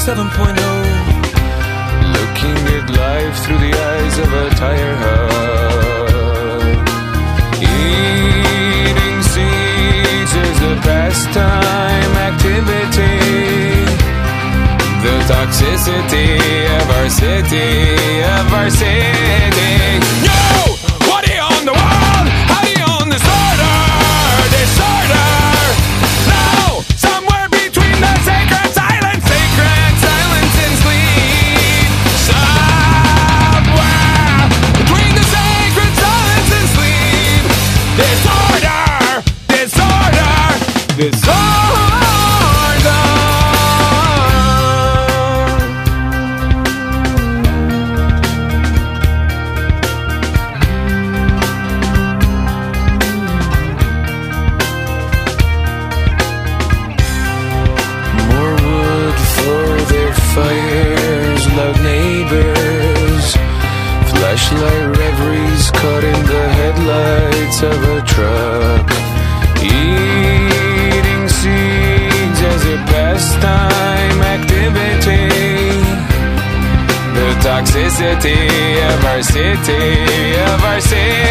7.0. Looking at life through the eyes of a tire hub. Eating seeds is a pastime activity. The toxicity of our city, Yo! What do you own the world? How do you own disorder? No! Somewhere between the sacred silence and sleep. Somewhere between the sacred silence and sleep. Disorder. Fires, loud neighbors, flashlight reveries caught in the headlights of a truck. Eating seeds as a pastime activity. The toxicity of our city,